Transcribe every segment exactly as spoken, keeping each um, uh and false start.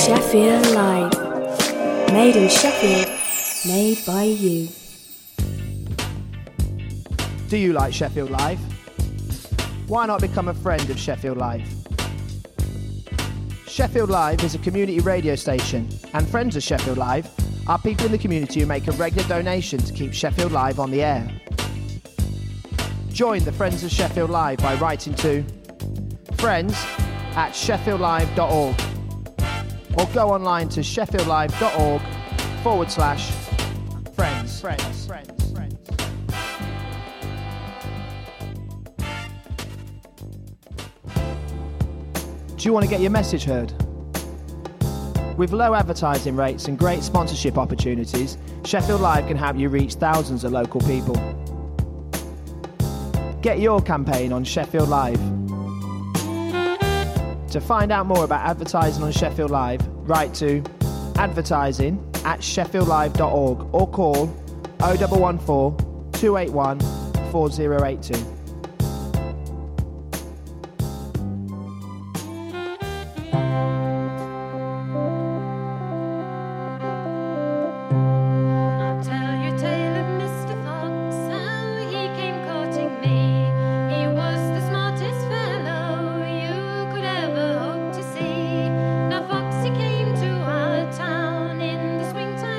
Sheffield Live. Made in Sheffield, made by you. Do you like Sheffield Live? Why not become a friend of Sheffield Live? Sheffield Live is a community radio station, and friends of Sheffield Live are people in the community who make a regular donation to keep Sheffield Live on the air. Join the Friends of Sheffield Live by writing to friends at sheffield live dot org or go online to sheffieldlive.org forward slash friends. Friends. Friends. Friends. Do you want to get your message heard? With low advertising rates and great sponsorship opportunities, Sheffield Live can help you reach thousands of local people. Get your campaign on Sheffield Live. To find out more about advertising on Sheffield Live, write to advertising at sheffield live dot org or call oh one one four, two eight one, four oh eight two.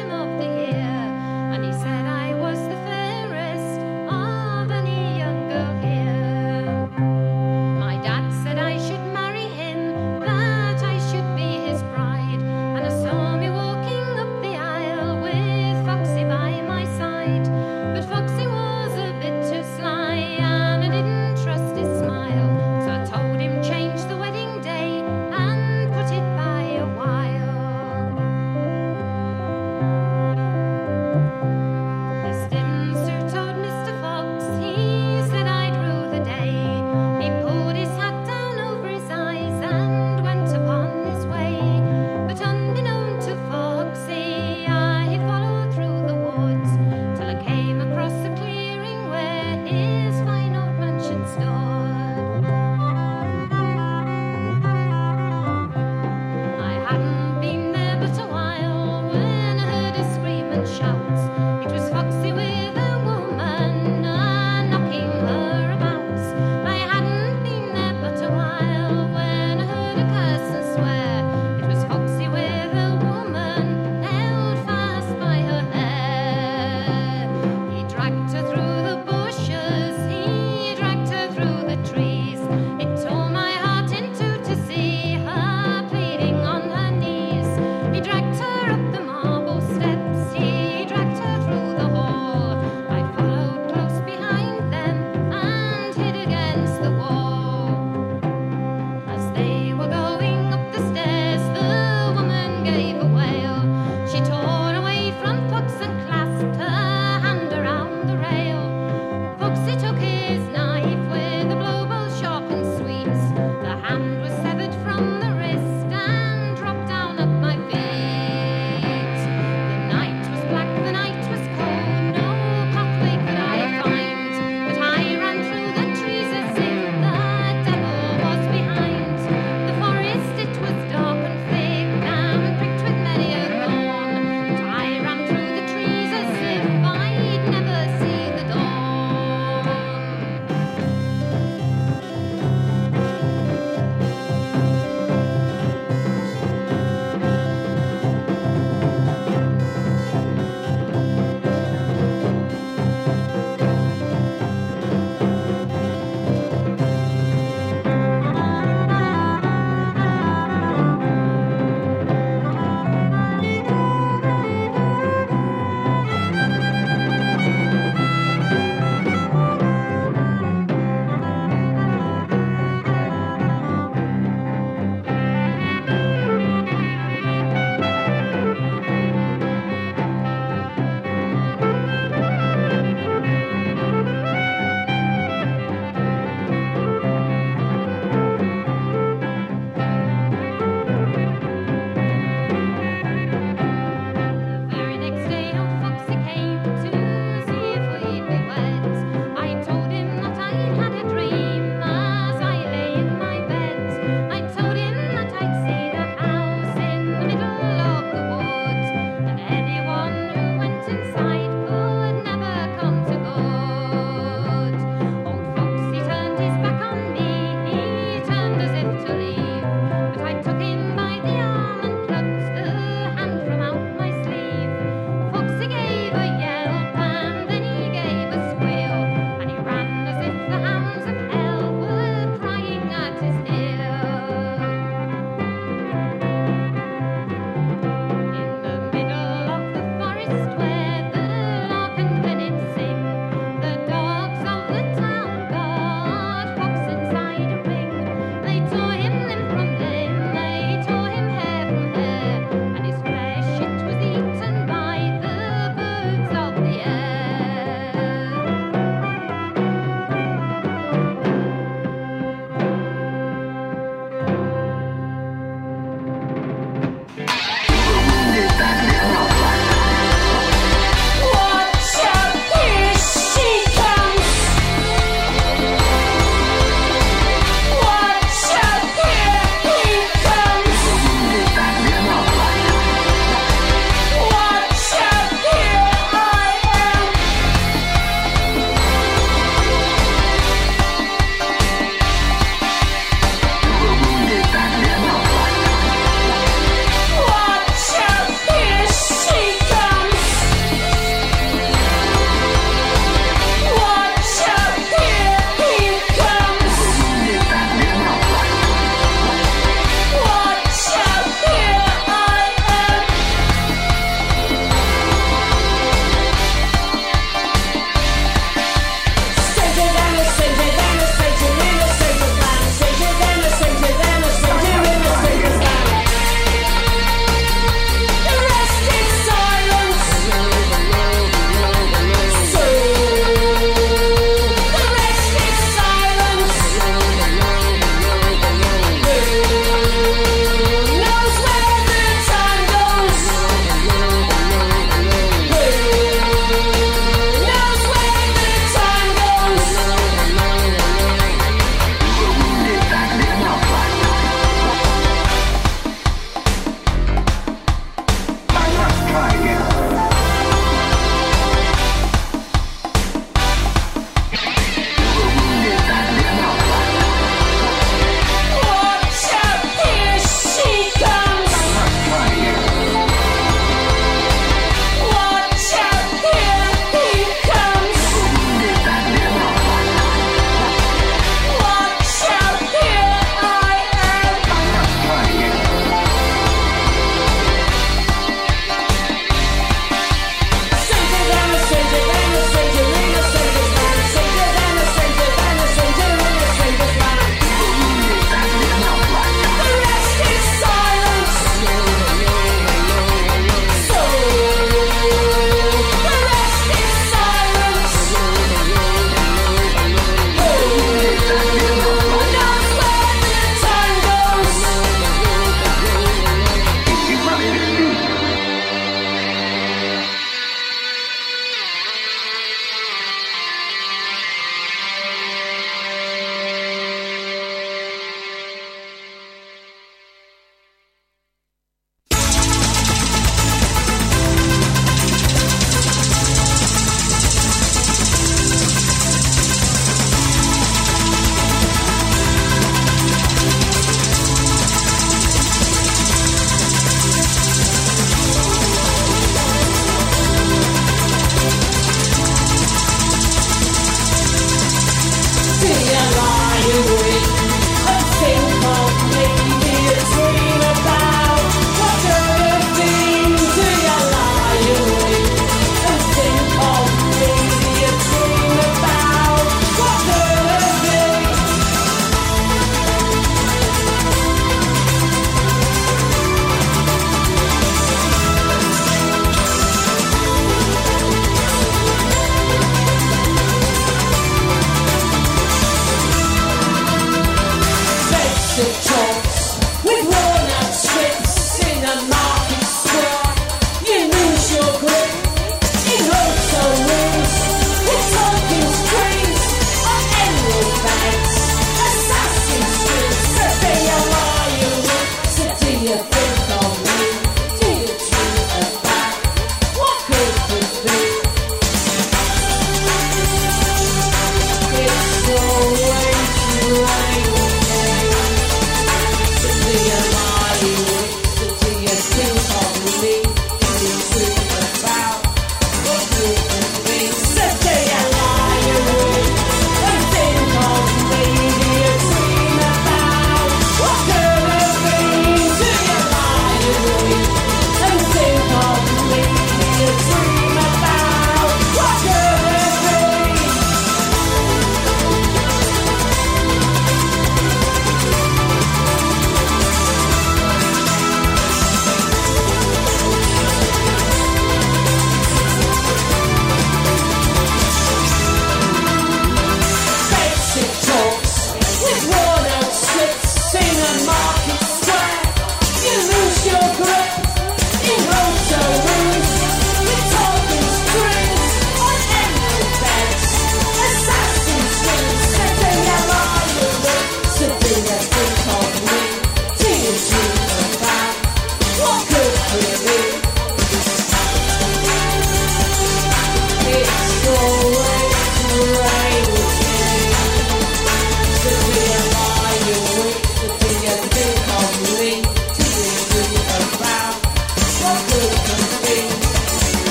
Younger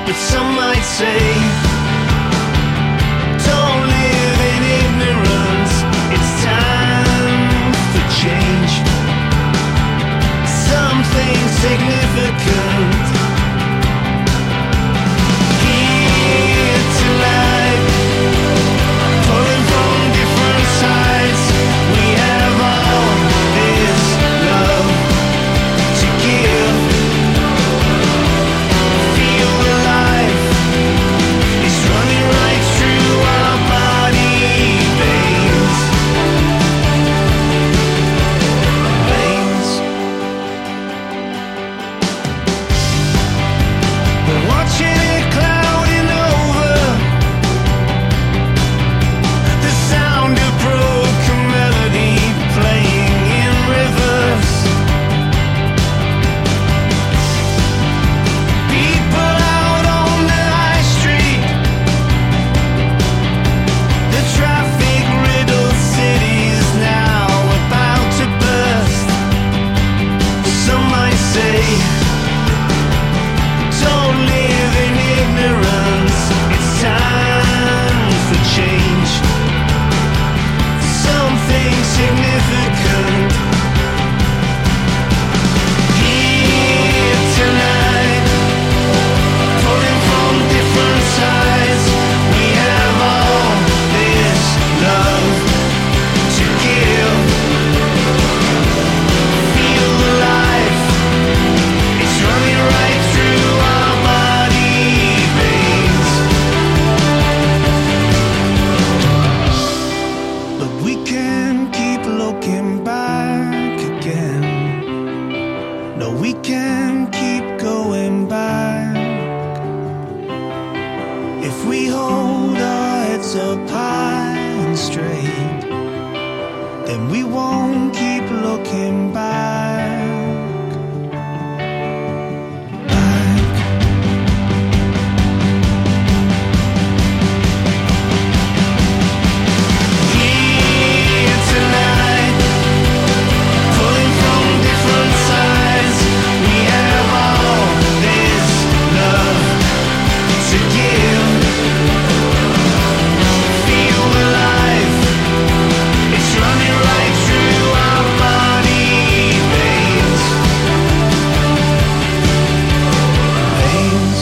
but some might say, don't live in ignorance, it's time for change. Something significant here tonight, pulling from different sides. We have all this love to give. Feel the life is running right through our body veins. Veins. We're watching it clouding over. The sound of broken melody playing in reverse. People out on the high street. The traffic riddled city's now about to burst. Some might say, don't live in ignorance, it's time for change. Something significant here tonight, pulling from different sides. We have all this love to give. Feel the life, it's running right through our body veins. But we can keep looking back again. No, we can keep going back. If we hold our heads up high and straight, then we won't keep looking back. Back. Here tonight, pulling from different sides. We have all this love to give. Feel the life, it's running right through our body veins. Veins.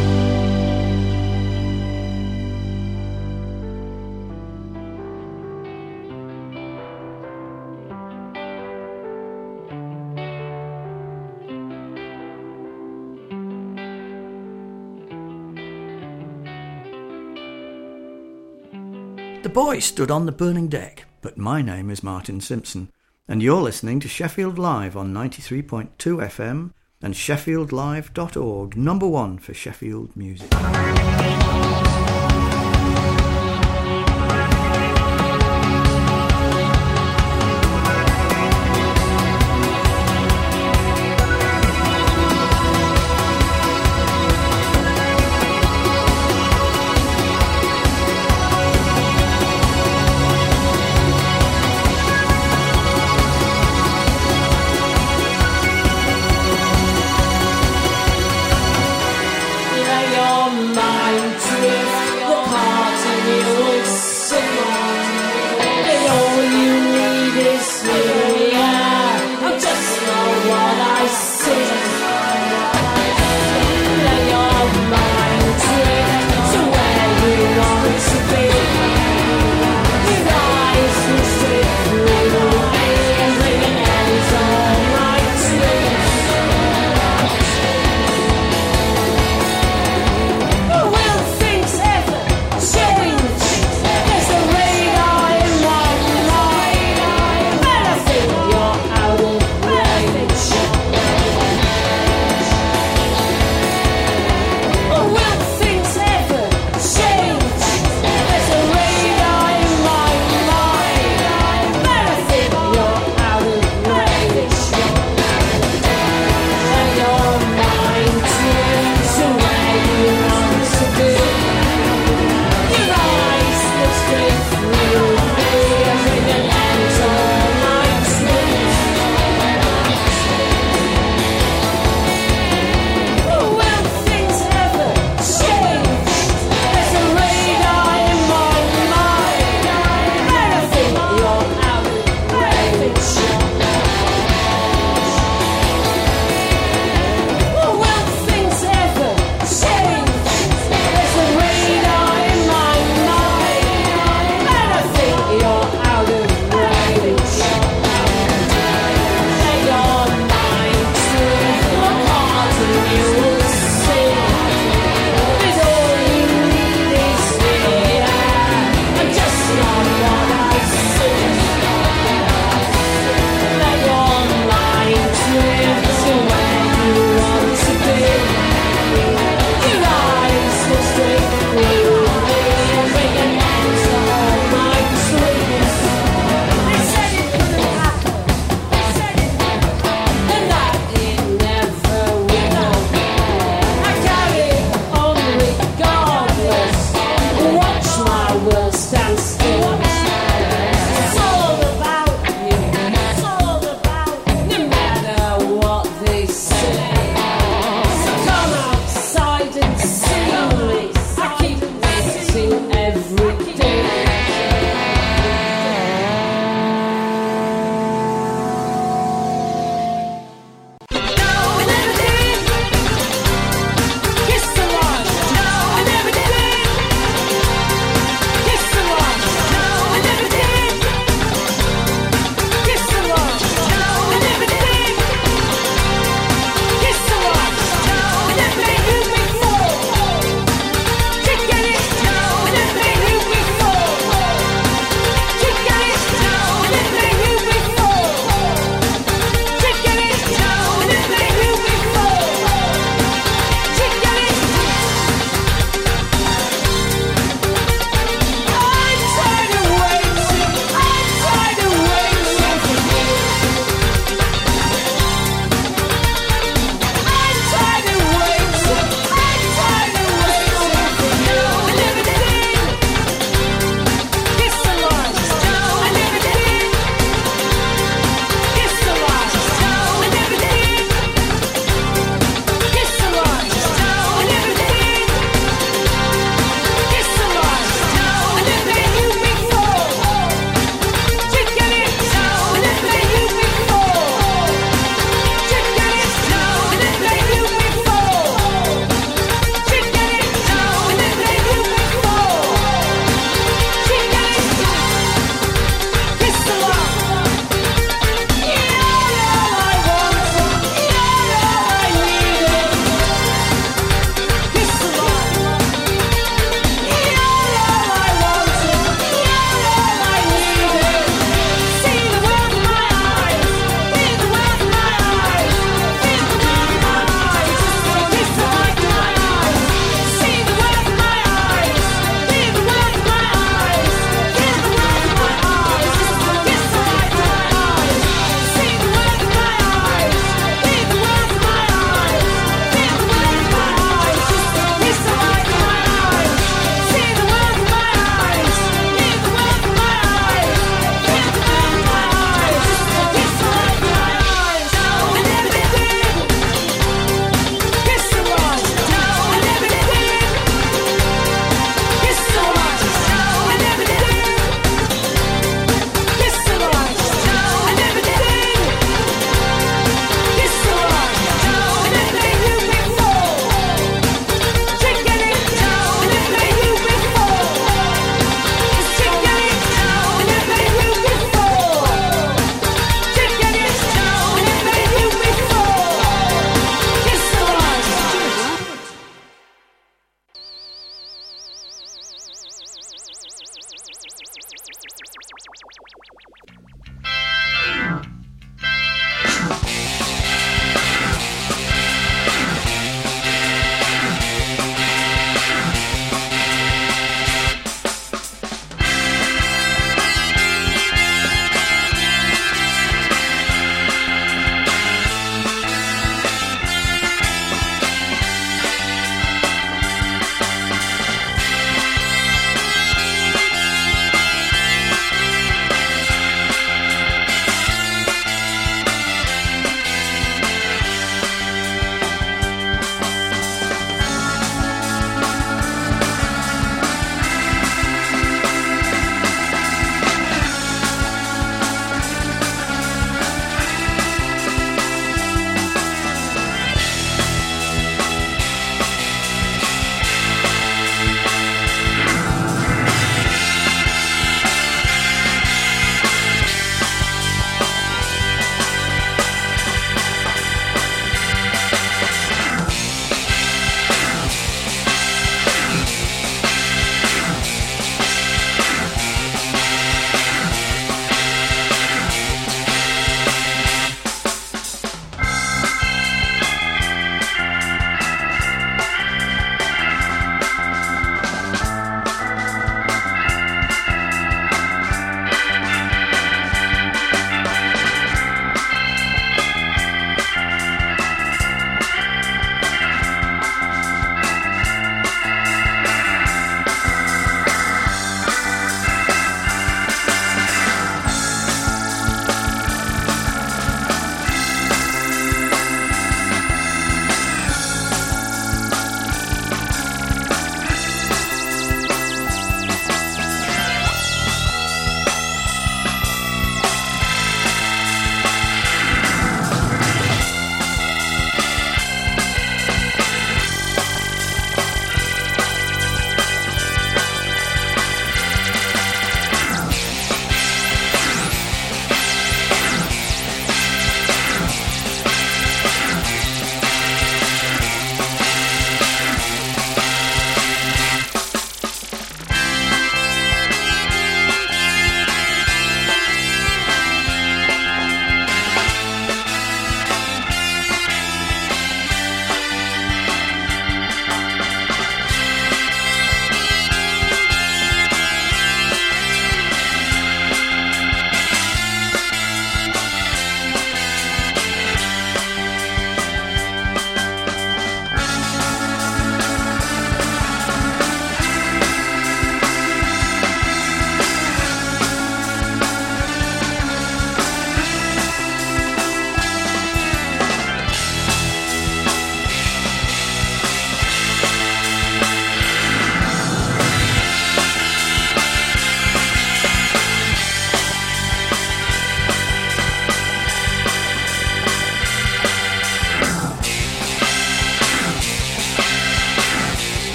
The boy stood on the burning deck, but my name is Martin Simpson, and you're listening to Sheffield Live on ninety-three point two F M and sheffield live dot org, number one for Sheffield music. Lay your mind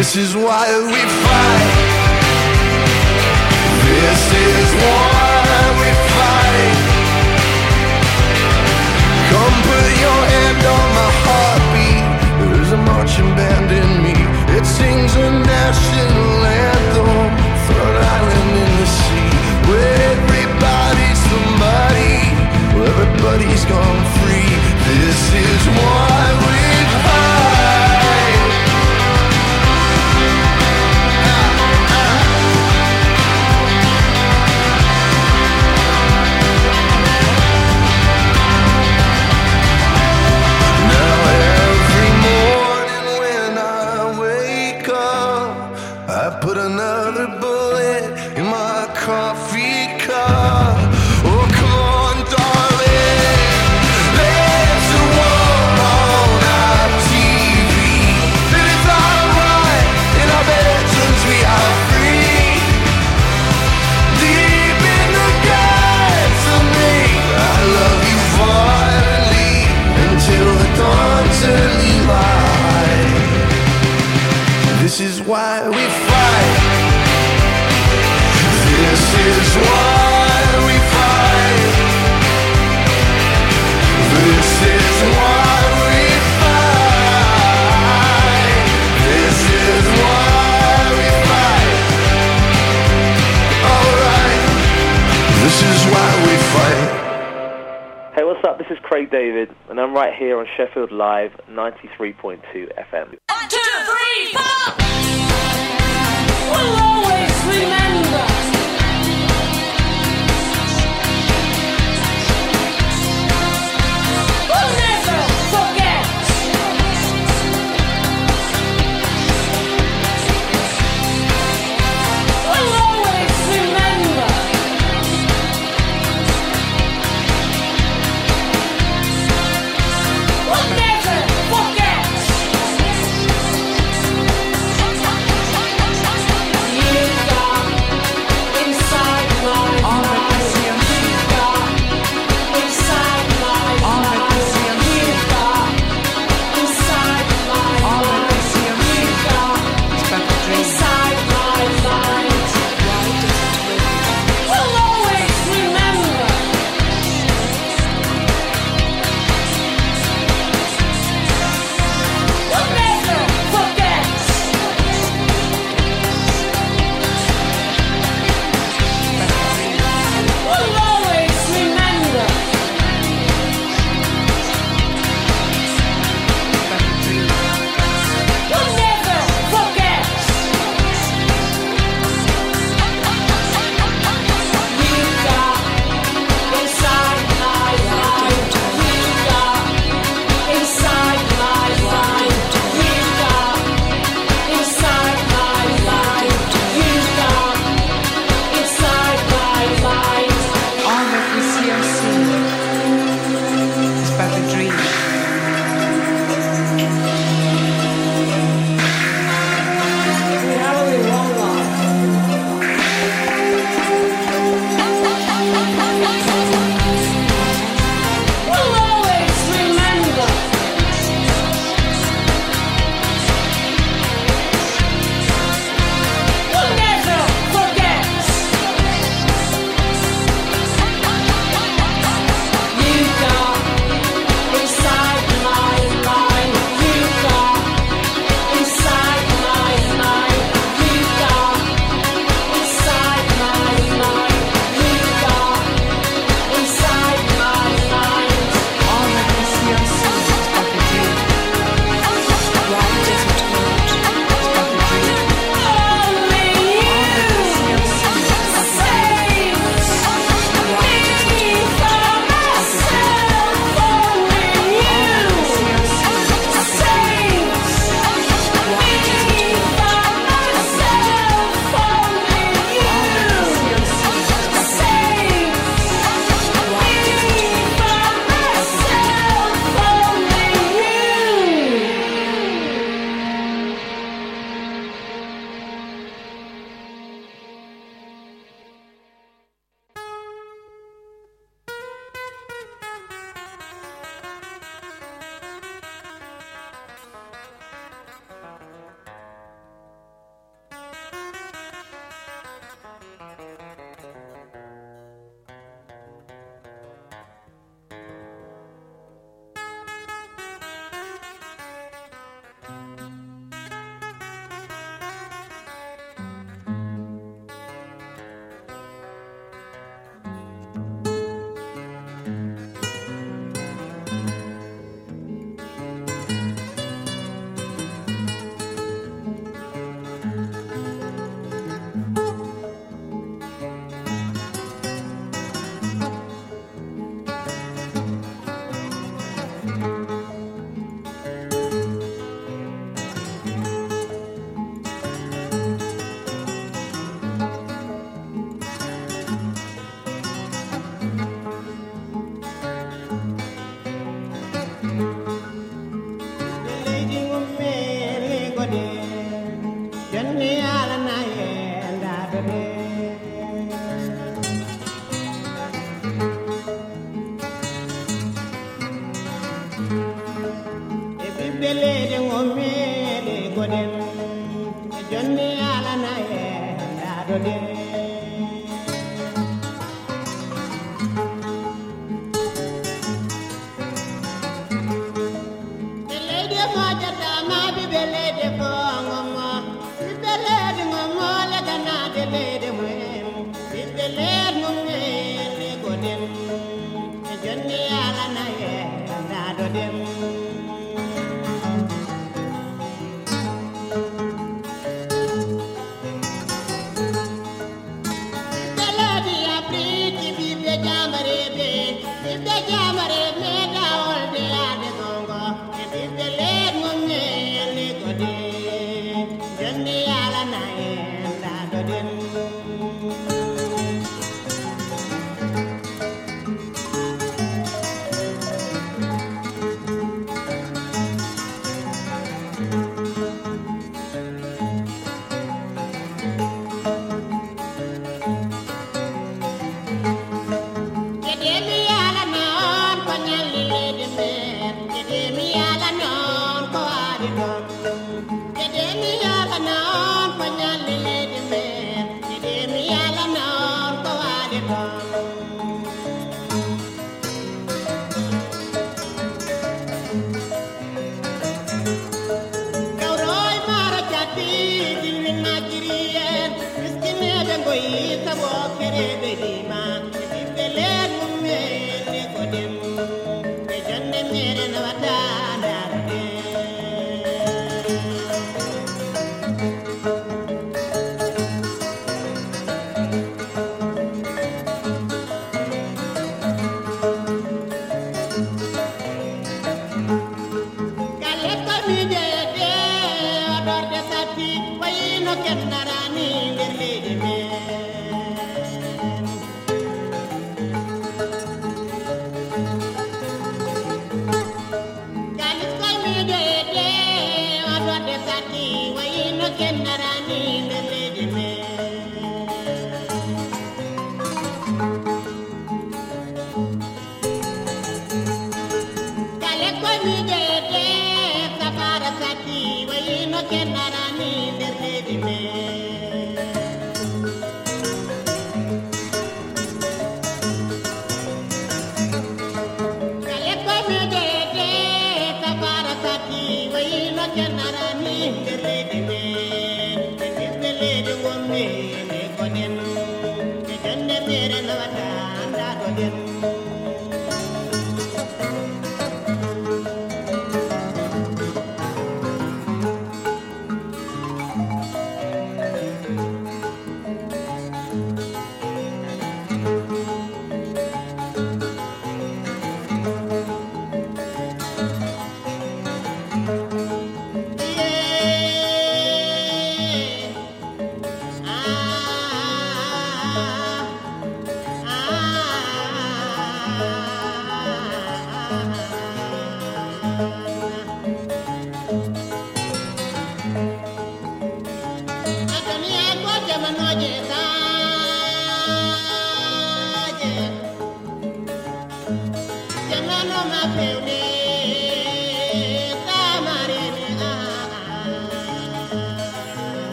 This is why we fight. This is why we fight. Come put your hand on my heartbeat. There's a marching band in me. It sings a national anthem for an island in the sea, where everybody's somebody, where everybody's gone free. This is why we fight. Now every morning when I wake up, I put another bullet in my coffee cup. Oh, come on, darling, there's a war on our T V. It is alright, in our bedrooms we are free. Deep in the guts of me, I love you violently until the dawn's early light. This is why we fight. This is why we fight. This is why we fight. This is why we fight. Alright. This is why we fight. Hey, what's up? This is Craig David, and I'm right here on Sheffield Live ninety-three point two F M. One, two, three, four! We'll always remember. We'll never forget. We'll always remember. We'll never forget. Years gone belede ngomele goden jonni ala na e da do de belede ma jata ma bi belede fo ngoma bi belede ngomo le kana belede mo bi belede ngomele goden jonni ala na e da do de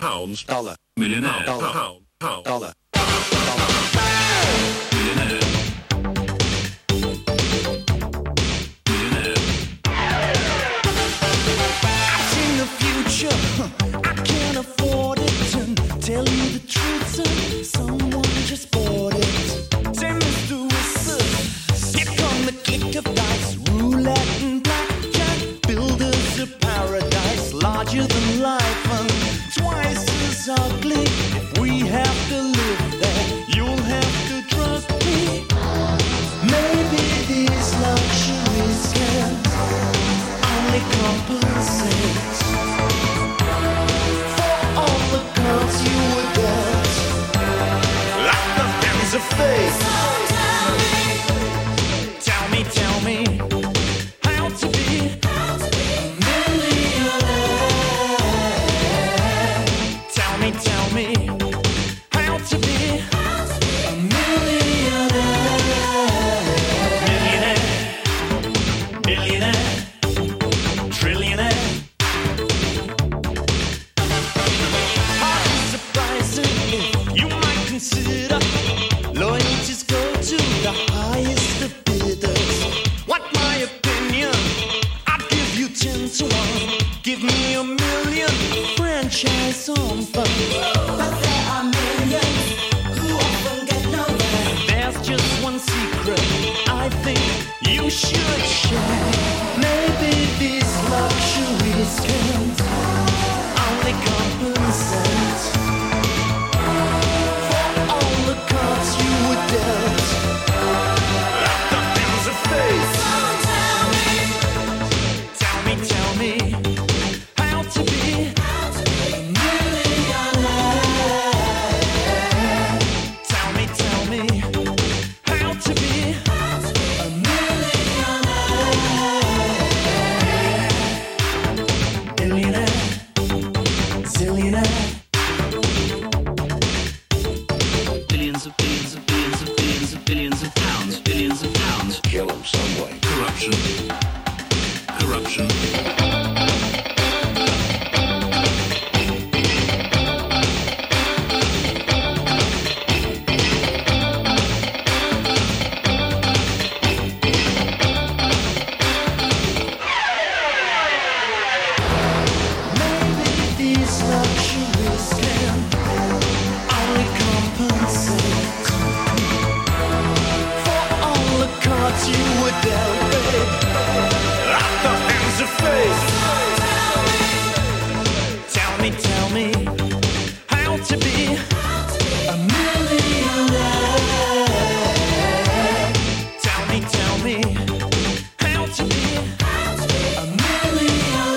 pounds, dollar, millionaire, dollar, pound, pound, dollar. Tell you the truth, son, someone just bought it. Say, Mister Whistle, here come the click of dice, roulette and blackjack, builders of paradise, larger than life and twice as ugly. If we have to live there, you'll have to trust me. Maybe these luxuries can only compensate you were dealt like the hands of fate. So tell me, tell me, tell me how to be, how to be a millionaire. Tell me, tell me how to be, how to be a millionaire. Millionaire, billionaire, trillionaire. Consider loyalties go to the highest of bidders. What my opinion? I'd give you ten to one. Give me a million franchise on fun. But there are millions who often get nowhere. There's just one secret I think you should share. Maybe these luxuries can't only compensate cards you were dealt like the hands of fate. So tell me, tell me, tell me how to be, how to be a millionaire. Tell me, tell me how to be, how to be a millionaire. Billionaire, billionaire, zillionaire. Kill them some way. Corruption. Corruption. Maybe these luxuries can only compensate for all the cards you were dealt, babe, like the hands of fate. Tell me, tell me how to be a millionaire. Tell me, tell me how to be a millionaire.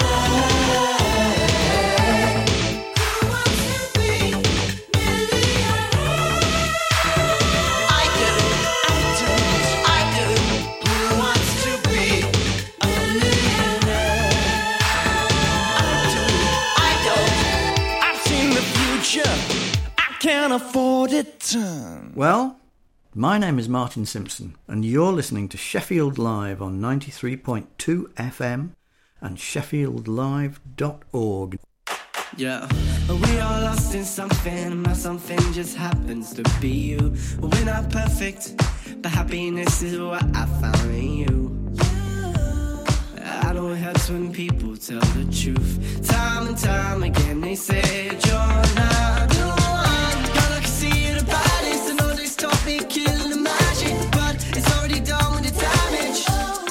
Who wants to be millionaire? I do, I do, I do. Who wants to be a millionaire? I do, I don't. I've seen the future. I can't afford it. Well, my name is Martin Simpson, and you're listening to Sheffield Live on ninety-three point two F M and sheffield live dot org. Yeah, we are lost in something, but something just happens to be you. We're not perfect, but happiness is what I found in you. I don't hurt when people tell the truth. Time and time again they say you're not the one. God, I can see the bodies, and all they stop me killing the magic, but it's already done with the damage.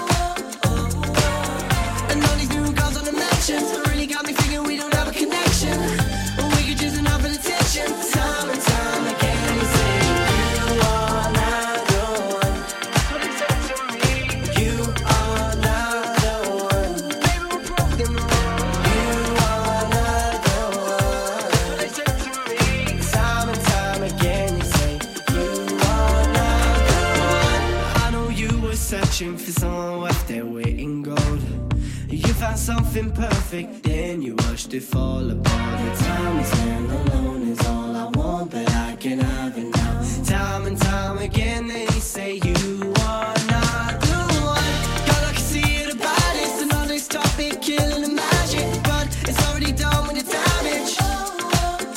And all these new girls on the mansions really got me thinking we don't have a connection. We could use enough of attention. Time and time again they say you are not the one. What they say to me, you are not the one. Maybe we're broken wrong. You are not the one. What they say to me, time and time again they say you are not the one. I know you were searching for someone worth their weight in gold. You found something perfect, then you watched it fall apart. The time we spend alone is all I want, but I can have it now. Time and time again they say you are not the one. God, I can see the bodies, and all they stop me killing the magic, but it's already done with the damage.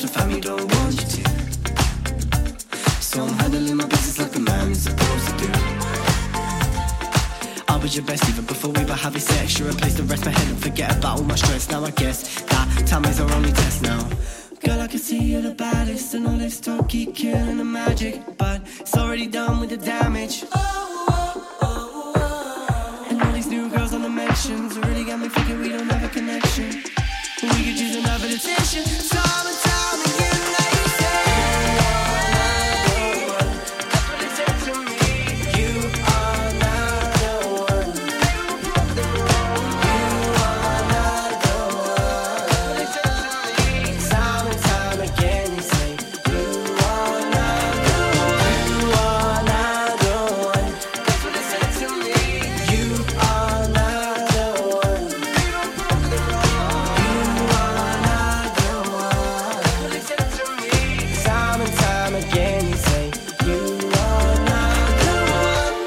your family don't want you to. So I'm handling my business like a man is supposed to do. I was your best even before we were having sex. You're a place to rest my head and forget about all my stress. Now I guess that time is our only test now. Girl, I can see you're the baddest, and all this talk keep killing the magic, but it's already done with the damage. And all these new girls on the mentions really got me thinking we don't have a connection. We could use another attention. Time and time again, like you say, you are not the one. That's what it said to me. You are not the one. You are not the one. That's what it said to me. Time and time again, you say, you are not the one. You are not the one. That's what it said to me. You are not the one. Time and time again, you say you are not the one.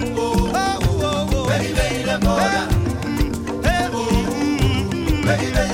Baby,